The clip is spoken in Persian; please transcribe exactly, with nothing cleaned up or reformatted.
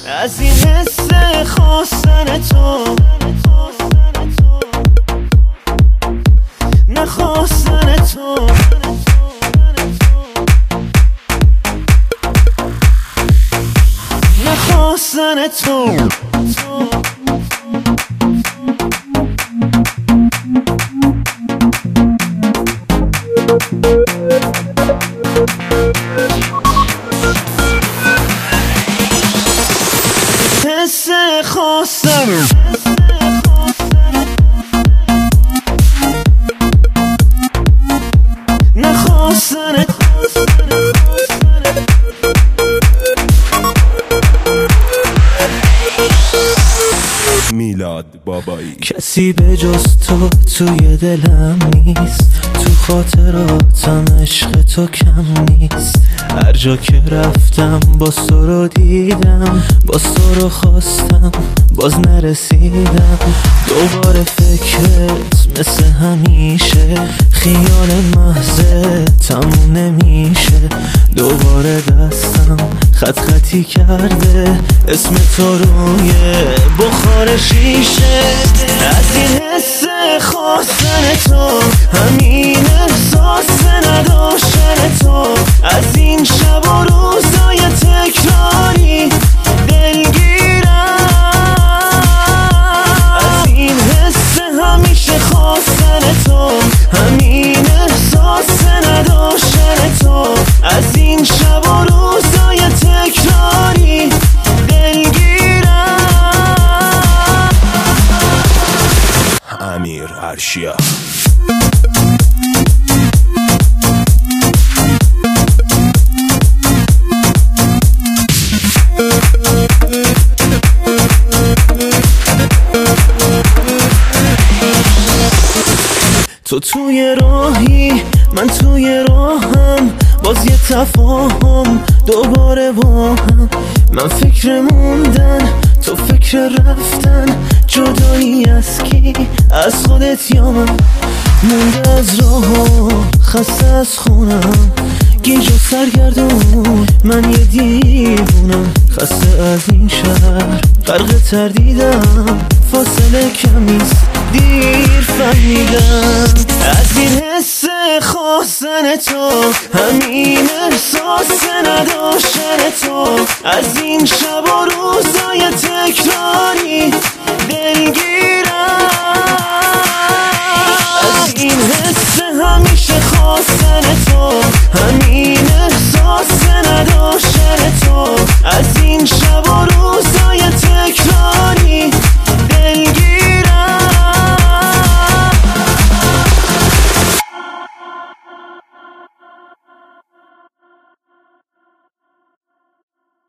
از این حس خواستن تو، نخواستن تو، نخواستن تو. حس خواستن نخواستن میلاد بابایی. کسی به جز تو توی دلم نیست، تو خاطراتم عشق تو کم نیست. هر جا که رفتم باز تو رو دیدم، باز تو رو خواستم باز نرسیدم. دوباره فکرت مثل همیشه، خیال محضه تموم نمیشه. دوباره دستم خط خطی کرده اسم تو روی بخار شیشه. از این حس خواستن تو، همین احساس نداشتن تو، از این شب و روزای تکراری دلگیرم. از این حس همیشه خواستن تو، همین احساس نداشتن تو، از این شب و روزای تکراری دلگیرم. امیر عرشیا. تو توی راهی من توی راهم، باز یه تفاهم دوباره با هم. من فکر موندن تو فکر رفتن، جدایی از کی از خودت یا من. مونده از راه خسته از خونم، گیج و سرگردون من یه دیوونم. خسته از این شهر غرق تردیدم، فاصله کمیست دیر فهمیدم. از این حس خواستن تو، همین احساس نداشتن تو، از این شب و